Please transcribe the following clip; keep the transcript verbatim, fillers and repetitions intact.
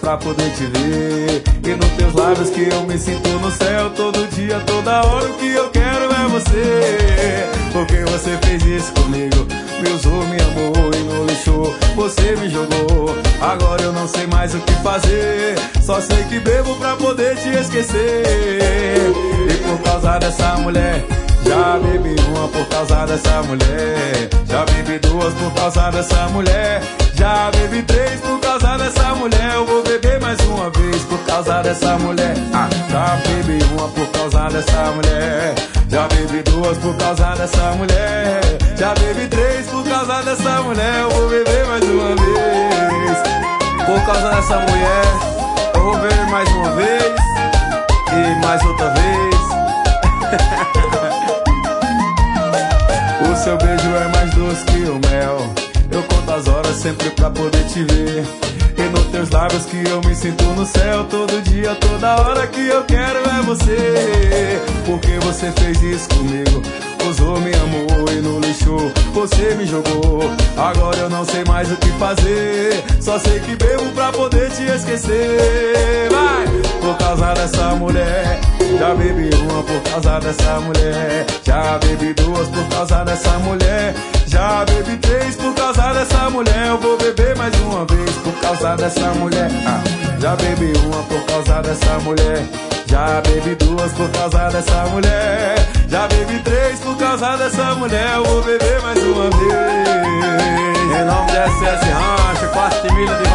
pra poder te ver. E nos teus lábios que eu me sinto no céu. Todo dia, toda hora o que eu quero é você. Porque você fez isso comigo, me usou, me amou e no lixo você me jogou. Agora eu não sei mais o que fazer, só sei que bebo pra poder te esquecer. E por causa dessa mulher, já bebi uma por causa dessa mulher. Já bebi duas por causa dessa mulher. Já bebi três por causa dessa mulher. Eu vou beber mais uma vez por causa dessa mulher. Ah, já bebi uma por causa dessa mulher. Já bebi duas por causa dessa mulher. Já bebi três por causa dessa mulher. Eu vou beber mais uma vez por causa dessa mulher. Eu vou beber mais uma vez e mais outra vez. O seu beijo é mais doce que o mel. Eu conto as horas sempre pra poder te ver. E nos teus lábios que eu me sinto no céu. Todo dia, toda hora que eu quero é você. Porque você fez isso comigo, usou, me amou e no lixo você me jogou. Agora eu não sei mais o que fazer, só sei que bebo pra poder te esquecer. Vai! Por causa dessa mulher, já bebi uma por causa dessa mulher. Já bebi duas por causa dessa mulher. Já bebi três por causa dessa mulher. Eu vou beber mais uma vez por causa dessa mulher. Ah, já bebi uma por causa dessa mulher. Já bebi duas por causa dessa mulher. Já bebi três por causa dessa mulher. Eu vou beber mais uma vez. Em nome de S S Rancho, quatro milhas de